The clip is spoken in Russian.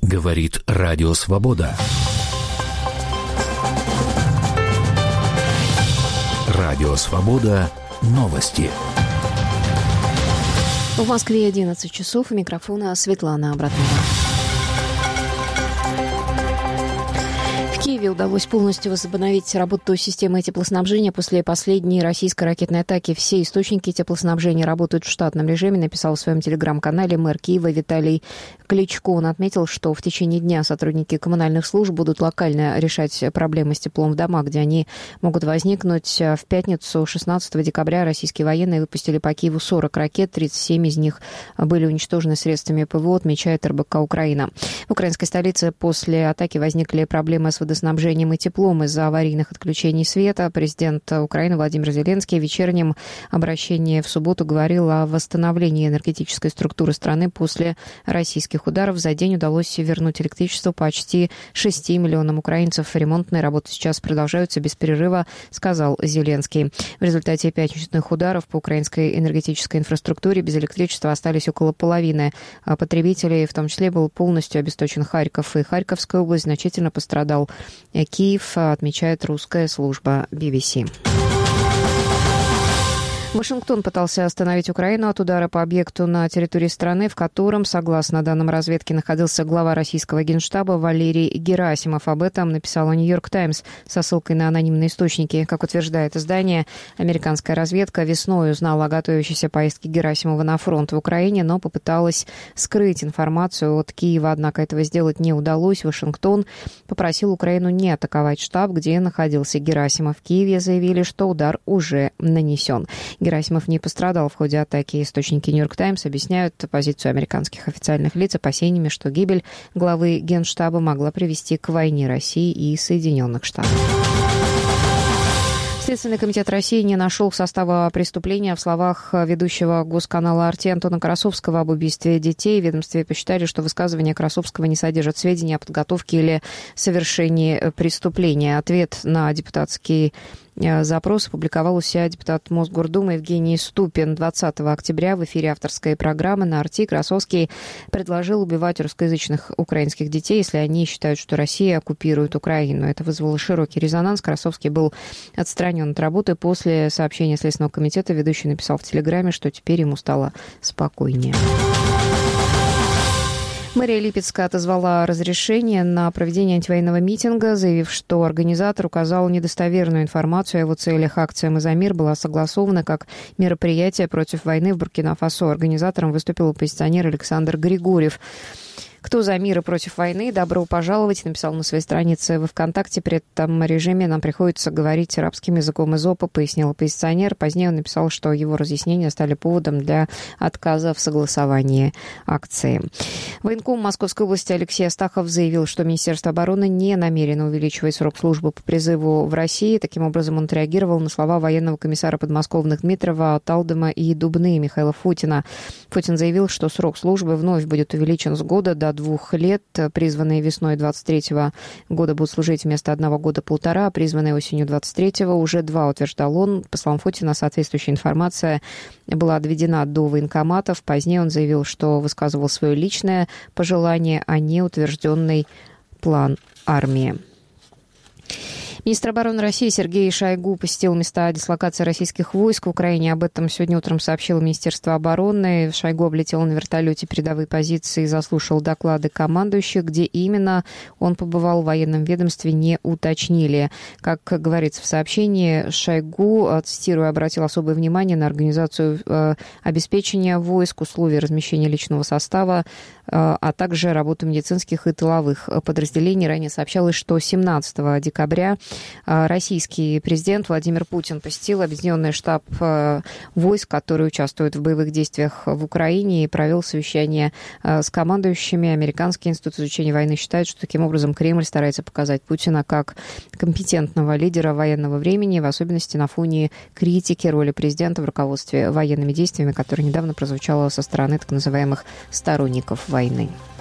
Говорит Радио Свобода. Радио Свобода. Новости. В Москве 11 часов. У микрофона Светлана Абратова. В Киеве удалось полностью возобновить работу системы теплоснабжения после последней российской ракетной атаки. Все источники теплоснабжения работают в штатном режиме, написал в своем телеграм-канале мэр Киева Виталий Кличко. Он отметил, что в течение дня сотрудники коммунальных служб будут локально решать проблемы с теплом в домах, где они могут возникнуть. В пятницу, 16 декабря, российские военные выпустили по Киеву 40 ракет, 37 из них были уничтожены средствами ПВО, отмечает РБК «Украина». В украинской столице после атаки возникли проблемы с водоснабжением и теплом из-за аварийных отключений света. Президент Украины Владимир Зеленский в вечернем обращении в субботу говорил о восстановлении энергетической структуры страны после российских ударов. За день удалось вернуть электричество почти 6 миллионам украинцев. Ремонтные работы сейчас продолжаются без перерыва, сказал Зеленский. В результате пятничных ударов по украинской энергетической инфраструктуре без электричества остались около половины потребителей. В том числе был полностью обесточен Харьков, и Харьковская область значительно пострадал Киев, отмечает русская служба BBC. Вашингтон пытался остановить Украину от удара по объекту на территории страны, в котором, согласно данным разведки, находился глава российского генштаба Валерий Герасимов. Об этом написала «Нью-Йорк Таймс» со ссылкой на анонимные источники. Как утверждает издание, американская разведка весной узнала о готовящейся поездке Герасимова на фронт в Украине, но попыталась скрыть информацию от Киева, однако этого сделать не удалось. Вашингтон попросил Украину не атаковать штаб, где находился Герасимов. В Киеве заявили, что удар уже нанесен. Герасимов не пострадал в ходе атаки. Источники «Нью-Йорк Таймс» объясняют позицию американских официальных лиц опасениями, что гибель главы Генштаба могла привести к войне России и Соединенных Штатов. Следственный комитет России не нашел состава преступления в словах ведущего госканала «Арти» Антона Красовского об убийстве детей. В ведомстве посчитали, что высказывания Красовского не содержат сведений о подготовке или совершении преступления. Ответ на депутатский запрос опубликовал у себя депутат Мосгордумы Евгений Ступин. 20 октября в эфире авторской программы на «Арти» Красовский предложил убивать русскоязычных украинских детей, если они считают, что Россия оккупирует Украину. Это вызвало широкий резонанс. Красовский был отстранен от работы. После сообщения Следственного комитета ведущий написал в Телеграме, что теперь ему стало спокойнее. Мэрия Липецка отозвала разрешение на проведение антивоенного митинга, заявив, что организатор указал недостоверную информацию о его целях. Акция «Мы за мир» была согласована как мероприятие против войны в Буркина-Фасо. Организатором выступил оппозиционер Александр Григорьев. «Кто за мир и против войны? Добро пожаловать», написал на своей странице во ВКонтакте. При этом режиме нам приходится говорить арабским языком Эзопа, пояснил оппозиционер. Позднее он написал, что его разъяснения стали поводом для отказа в согласовании акции. Военком Московской области Алексей Астахов заявил, что Министерство обороны не намерено увеличивать срок службы по призыву в России. Таким образом, он отреагировал на слова военного комиссара подмосковных Дмитрова, Талдома и Дубны Михаила Футина. Футин заявил, что срок службы вновь будет увеличен с года до 2 лет. Призванные весной 23-го года будут служить вместо 1 года 1,5, а призванные осенью 23-го уже 2, утверждал он. По словам Футина, соответствующая информация была доведена до военкоматов. Позднее он заявил, что высказывал свое личное пожелание, а не утвержденный план армии. Министр обороны России Сергей Шойгу посетил места дислокации российских войск в Украине. Об этом сегодня утром сообщило Министерство обороны. Шойгу облетел на вертолете передовые позиции и заслушал доклады командующих. Где именно он побывал в военном ведомстве, не уточнили. Как говорится в сообщении, Шойгу, цитирую, обратил особое внимание на организацию обеспечения войск, условия размещения личного состава, а также работу медицинских и тыловых подразделений. Ранее сообщалось, что 17 декабря российский президент Владимир Путин посетил объединенный штаб войск, которые участвуют в боевых действиях в Украине, и провел совещание с командующими. Американский институт изучения войны считает, что таким образом Кремль старается показать Путина как компетентного лидера военного времени, в особенности на фоне критики роли президента в руководстве военными действиями, которая недавно прозвучала со стороны так называемых сторонников войны.